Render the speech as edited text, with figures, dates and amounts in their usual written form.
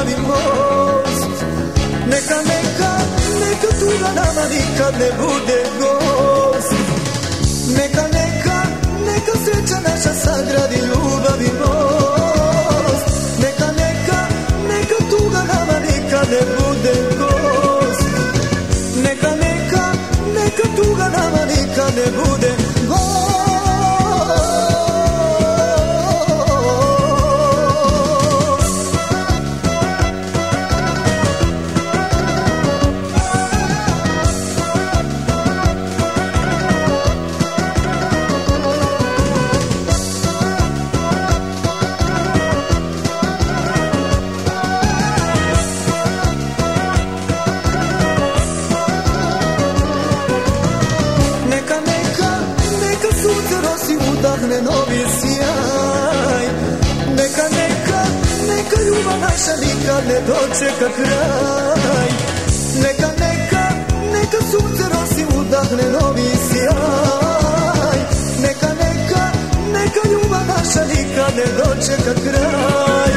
ljubavi most. Neka tuga nama nikad ne bude gost. Neka sreća naša sagradi ljubavi most. Neka tuga nama nikad ne bude gost. Neka tuga nama nikad ne bude gost. Udahne novi sjaj. Neka ljubav naša nikad ne dočeka kraj. Neka sunce rosi udahne novi sjaj. Neka ljubav naša nikad ne dočeka kraj.